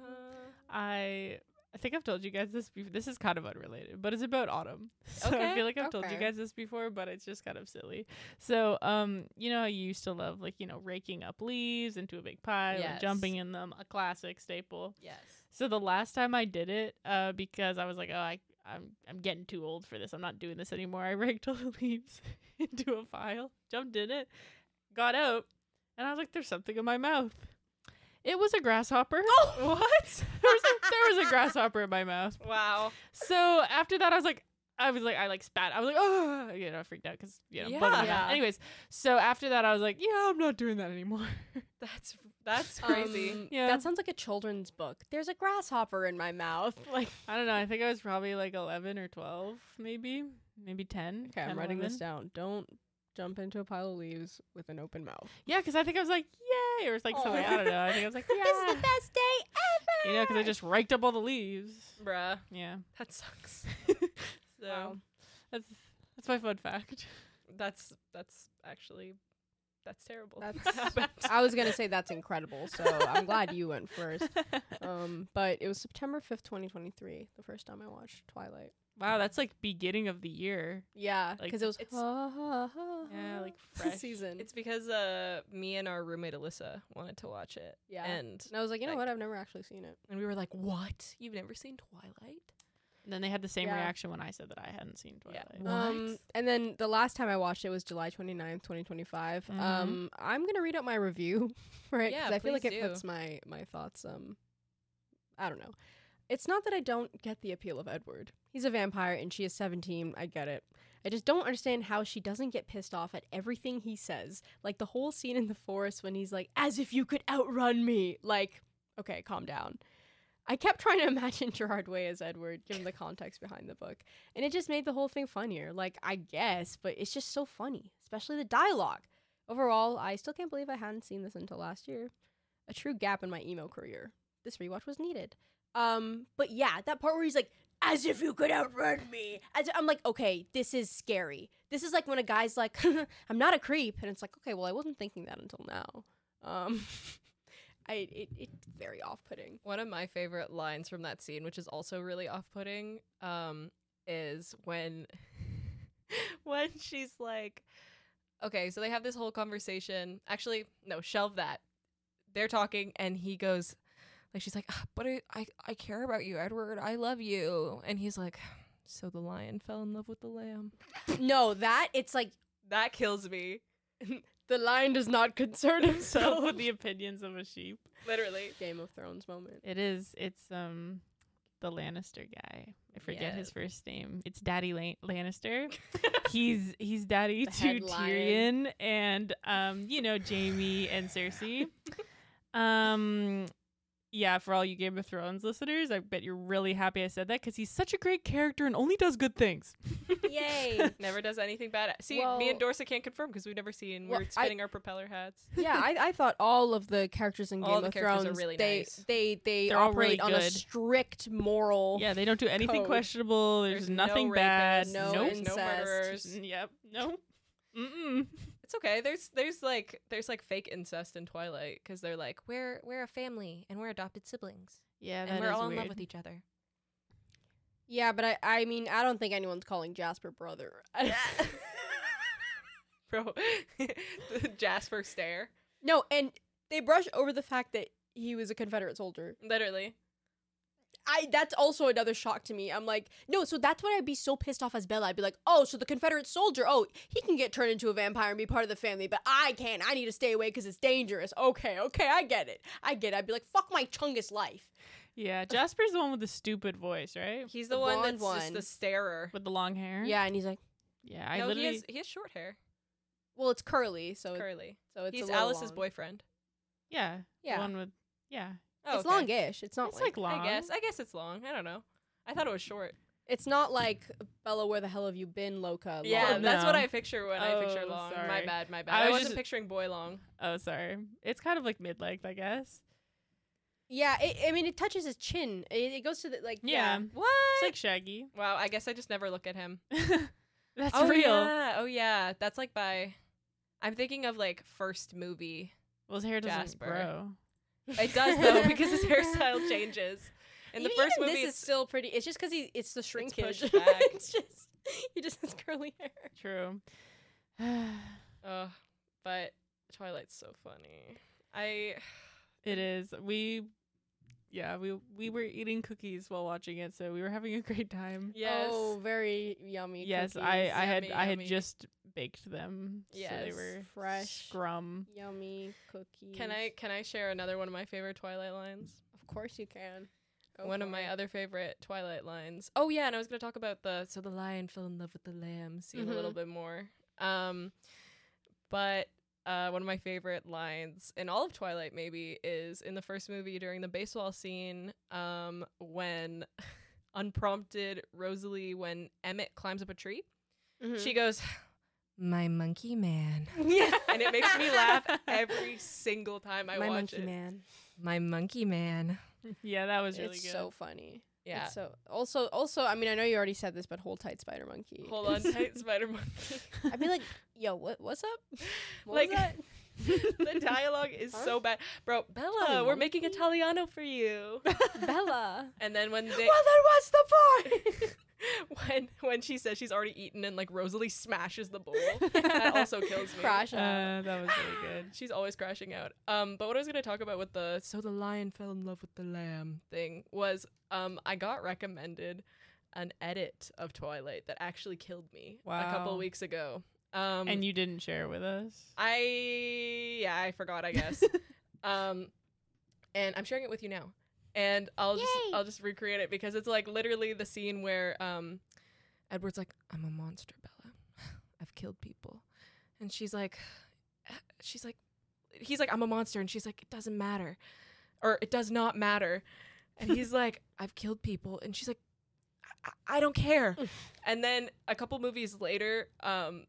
I I think I've told you guys this before. This is kind of unrelated, but it's about autumn. So I Okay, feel like I've told you okay. guys this before, but it's just kind of silly. So, um, you know how you used to love, like, you know, raking up leaves into a big pile and Yes. jumping in them, a classic staple. Yes. So the last time I did it, uh, because I was like, oh, I, I'm I'm getting too old for this. I'm not doing this anymore. I raked all the leaves into a pile, jumped in it, got out, and I was like, there's something in my mouth. It was a grasshopper. What? there, was a, there was a grasshopper in my mouth. Wow. So after that, I was like, I was like, I like spat. I was like, oh, you know, I freaked out because, you know, Yeah. bugging me out. Yeah. Anyways, so after that, I was like, yeah, I'm not doing that anymore. That's that's crazy. Um, Yeah. That sounds like a children's book. There's a grasshopper in my mouth. Like, I don't know. I think I was probably like eleven or twelve, maybe, maybe ten. okay, I'm ten, writing this eleven. down. Don't jump into a pile of leaves with an open mouth. Yeah, because I think I was like, yay, or it's like something. I don't know. I think I was like, yeah, This is the best day ever. you know, because I just raked up all the leaves. Bruh, Yeah. that sucks. so Wow. That's that's my fun fact. that's that's actually that's terrible. That's. I was gonna say that's incredible. So I'm glad you went first. Um, but it was September fifth, twenty twenty-three, the first time I watched Twilight. Wow, that's like beginning of the year. Yeah, Like, because it was it's- Yeah, like fresh. season. It's because uh me and our roommate Alyssa wanted to watch it. Yeah. And And I was like, you know like- what? I've never actually seen it. and we were like, "What? You've never seen Twilight?" And then they had the same Yeah. reaction when I said that I hadn't seen Yeah. Twilight. What? Um, and then the last time I watched it was July twenty-ninth, twenty twenty-five. Mhm. Um, I'm gonna read out my review for it Yeah, because I feel like please it do. puts my my thoughts. Um, I don't know. It's not that I don't get the appeal of Edward. He's a vampire and she is seventeen. I get it. I just don't understand how she doesn't get pissed off at everything he says. Like the whole scene in the forest when he's like, "As if you could outrun me." Like, okay, calm down. I kept trying to imagine Gerard Way as Edward, given the context behind the book. And it just made the whole thing funnier. Like, I guess, but it's just so funny, especially the dialogue. Overall, I still can't believe I hadn't seen this until last year. A true gap in my emo career. This rewatch was needed. Um, but yeah, that part where he's like, "As if you could outrun me." As I'm like, okay, this is scary. This is like when a guy's like, "I'm not a creep," and it's like, okay, well, I wasn't thinking that until now. Um, I it, it's very off-putting. One of my favorite lines from that scene, which is also really off-putting, um, is when when she's like, okay, so they have this whole conversation. Actually, no, shelve that. They're talking, and he goes, like, she's like, "Ah, but I, I, I care about you, Edward. I love you." And he's like, "So the lion fell in love with the lamb." No, that it's like That kills me. the lion does not concern So himself with the opinions of a sheep. Literally. Game of Thrones moment. It is. It's um the Lannister guy. I forget his Yes. first name. It's Daddy Lan- Lannister. he's he's daddy The to head lion. Tyrion and um you know Jamie and Cersei. um yeah, for all you Game of Thrones listeners, I bet you're really happy I said that because he's such a great character and only does good things. Yay. Never does anything bad. See, me Well- and Dorsa can't confirm because we've never seen. Well, We're I- spinning our propeller hats. Yeah, I, I thought all of the characters in All Game the of characters are Thrones, really they, nice. they they They're all operate really on a good. strict moral. Yeah, they don't do anything Code. questionable. There's, There's no nothing bad. rapists, no nope. there's no incest. murderers. Just- Yep. Nope. Mm-mm. It's okay. There's there's like there's like fake incest in Twilight because they're like we're we're a family and we're adopted siblings Yeah, and that we're is all in weird. love with each other. Yeah, but I I mean I don't think anyone's calling Jasper brother. Bro, the Jasper stare. No, and they brush over the fact that he was a Confederate soldier. Literally. I that's also another shock to me. I'm like, no, so that's what I'd be so pissed off as Bella. I'd be like, oh, so the Confederate soldier, oh, he can get turned into a vampire and be part of the family, but I can't. I need to stay away because it's dangerous. Okay, okay, I get it. I get it. I'd be like, fuck my Chungus life. Yeah, Jasper's the one with the stupid voice, right? He's the, The one blonde that's just one. the starer. With the long hair. Yeah, and he's like, Yeah, I no, literally. he has he has short hair. well, it's curly, so it, Curly. so it's a He's little Alice's long. boyfriend. yeah. Yeah. The one with. Yeah. Oh, It's okay. longish. It's not It's like, like long. I guess. I guess it's long. I don't know. I thought it was short. It's not like Bella, where the hell have you been, Loca? Yeah, Long. that's what No. I picture when I picture Oh, long. My sorry. bad, my bad. I I, was wasn't just- picturing boy long. Oh, sorry. It's kind of like mid length, I guess. Yeah, it, I mean, it touches his chin. It, it goes to the like. Yeah. Yeah. What? It's like Shaggy. Wow, I guess I just never look at him. That's oh real. yeah, oh yeah. That's like by. I'm thinking of like first movie. Well, his hair doesn't Jasper. grow. It does though because his hairstyle changes. In the Even first movie, this is it's still pretty. It's just because he. It's the shrinkage. pushed back. It's just he just has curly hair. True. uh, but Twilight's so funny. I It is. We, yeah, we we were eating cookies while watching it, so we were having a great time. yes. Oh, very yummy. Yes, I cookies. I had Yummy, I had yummy. just baked them, so they Yes, were fresh. scrum. Yummy cookies. Can I can I share another one of my favorite Twilight lines? Of course you can. Go One of for my it. other favorite Twilight lines. Oh yeah, and I was gonna talk about the so the lion fell in love with the lamb scene a little Mhm. bit more. Um, but uh, one of my favorite lines in all of Twilight maybe is in the first movie during the baseball scene. Um, when unprompted Rosalie, when Emmett climbs up a tree, Mhm. she goes, "My monkey man," yeah, and it makes me laugh every single time I my watch monkey it. man. My monkey man. Yeah, that was really It's good. so funny. Yeah. It's so also also I mean I know you already said this, but hold tight, spider monkey. Hold on tight, spider monkey. I'd be like, yo, what what's up? What Like- was that? The dialogue is Huh? so bad. Bro, Bella, Tell me, we're making monkey. Italiano for you. Bella. And then when they Well, then what's the point? when when she says she's already eaten and like Rosalie smashes the bowl, that also kills me. Crash out. Uh, that was really good. She's always crashing out. Um, but what I was gonna talk about with the so the lion fell in love with the lamb thing was um I got recommended an edit of Twilight that actually killed me a couple Wow. weeks ago. Um, And you didn't share it with us. I yeah, I forgot, I guess. um and I'm sharing it with you now. And I'll just Yay. I'll just recreate it because it's like literally the scene where um Edward's like, "I'm a monster, Bella. I've killed people." And she's like she's like he's like, "I'm a monster," and she's like, "It doesn't matter." Or it does not matter. And he's like, "I've killed people." And she's like, I, I don't care. And then a couple movies later, um,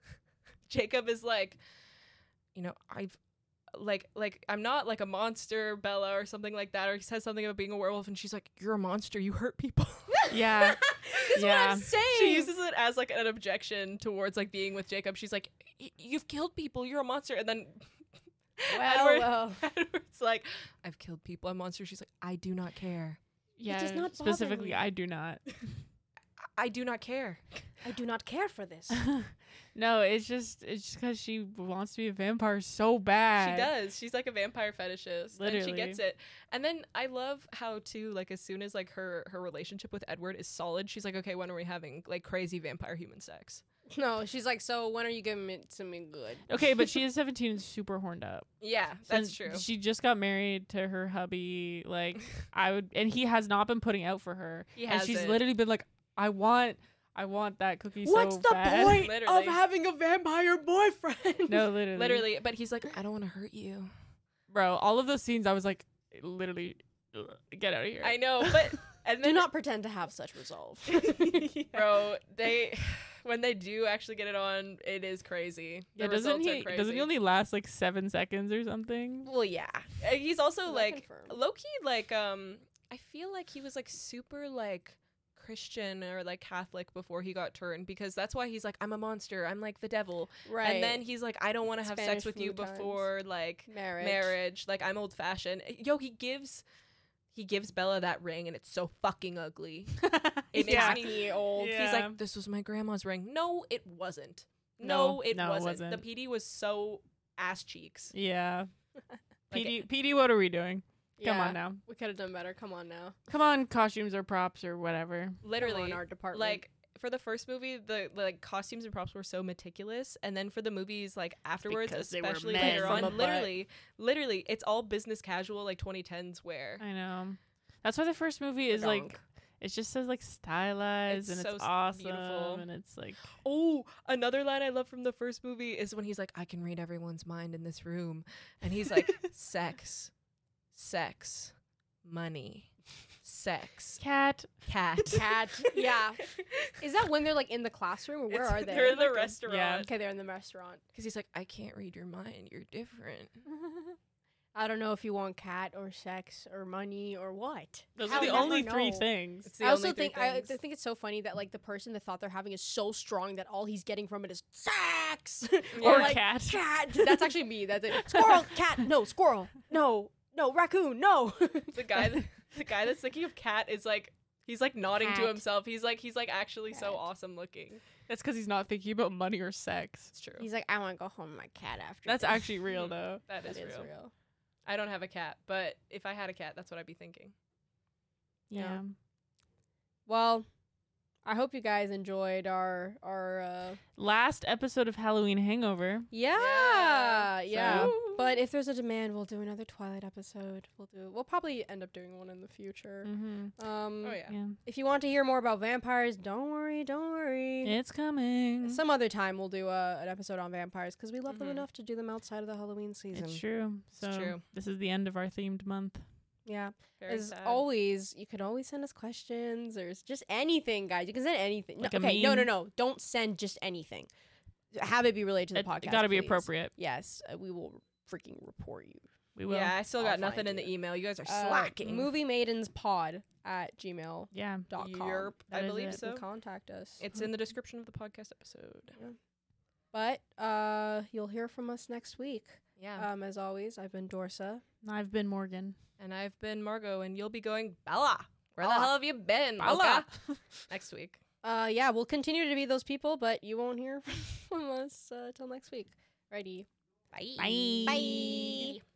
Jacob is like, you know, I've like like I'm not like a monster, Bella, or something like that. Or he says something about being a werewolf, and she's like, "You're a monster. You hurt people." Yeah. That's Yeah. what I'm saying. She uses it as like an objection towards like being with Jacob. She's like, "Y- "You've killed people. You're a monster." And then well, Edward, well. Edward's like, "I've killed people. I'm a monster." She's like, "I do not care. Yeah. does not bother specifically, me. I do not. I do not care." I do not care for this. No, it's just it's just because she wants to be a vampire so bad. She does. She's like a vampire fetishist, and she Literally. gets it. And then I love how too, like as soon as like her her relationship with Edward is solid, she's like, "Okay, when are we having like crazy vampire human sex?" No, she's like, so when are you giving it to me good? Okay, but she is seventeen and super horned up. Yeah, So that's true. She just got married to her hubby. Like I would, and he has not been putting out for her. He and she's hasn't. literally been like, "I want, I want that cookie What's so the bad." point Literally. of having a vampire boyfriend? No, literally, Literally, but he's like, "I don't want to hurt you." bro. All of those scenes, I was like, literally, ugh, get out of here. I know, but and Do then not pretend to have such resolve. bro, they when they do actually get it on, it is crazy. The Yeah, doesn't results are he? crazy. Doesn't he only last like seven seconds or something? Well, yeah. Uh, He's also Not like confirmed. low key, like um. I feel like he was like super like Christian or like Catholic before he got turned because that's why he's like, "I'm a monster. I'm like the devil." Right. And then he's like, "I don't want to have Spanish sex with you flu times. before like marriage. marriage. Like I'm old fashioned." Yo, he gives he gives Bella that ring and it's so fucking ugly. It makes Yeah. me old. Yeah. He's like, "This was my grandma's ring." No, it wasn't. No, No, it, no, it wasn't. wasn't. The P D was so ass cheeks. Yeah. Like, P D, P D, what are we doing? Come Yeah, on now. We could have done better. Come on now. Come on, costumes or props or whatever. Come literally, on, our department. like for the first movie, the like costumes and props were so meticulous, and then for the movies like afterwards, Because they were especially men later from on, a butt. literally, literally, it's all business casual like twenty tens wear. I know. That's why the first movie is like, it just says like stylized It's and so it's s- awesome beautiful. and it's like, Oh, another line I love from the first movie is when he's like, "I can read everyone's mind in this room," and he's like, "Sex, sex, money, sex, Cat. cat. Cat. Yeah. Is that when they're like in the classroom or where It's- are they? They're in the Like a- restaurant. yeah. Okay, they're in the restaurant. Because he's like, I can't read your mind. You're different. I don't know if you want cat or sex or money or what. Those I'll are the never only three know. things. It's the I also only three think I, I things. think it's so funny that like the person that thought they're having is so strong that all he's getting from it is sex Or or like cat. cat. That's actually me. That's it. Squirrel, cat, no squirrel, no, no raccoon, no. the guy, that, the guy that's thinking of cat is like, he's like nodding to Cat. himself. He's like, he's like actually so Cat. awesome looking. That's because he's not thinking about money or sex. It's true. He's like, I want to go home with my cat after. That's this." actually real though. that That is, is real. real. I don't have a cat, but if I had a cat, that's what I'd be thinking. Yeah. Yeah. Well, I hope you guys enjoyed our our. Uh, Last episode of Halloween Hangover. yeah, yeah. So- But if there's a demand, we'll do another Twilight episode. We'll do. We'll probably end up doing one in the future. Mm-hmm. Um, Oh yeah. Yeah. If you want to hear more about vampires, don't worry, don't worry. It's coming. Some other time we'll do a, an episode on vampires because we love them Mhm. enough to do them outside of the Halloween season. It's true. So It's true. this is the end of our themed month. Yeah. Very As sad. always, you can always send us questions or s- just anything, guys. You can send anything. No, Like a okay, no, no, meme? no. Don't send just anything. Have it be related to the It, podcast. got to be please. appropriate. Yes, uh, we will freaking report you. We will. Yeah, I still I'll got nothing find in the you. email. You guys are Uh, slacking. Movie Maidens Pod at gmail Yeah. dot com. Yerp, I That is believe it. You can so. contact us. It's in the description of the podcast episode. But uh, you'll hear from us next week. Yeah. Um, as always, I've been Dorsa. I've been Morgan. and I've been Margot, and you'll be going, Bella. Where Bella. the hell have you been, Bella. Mocha? Next week. Uh, yeah, we'll continue to be those people, but you won't hear from us uh, till next week. Righty. Bye. Bye. Bye.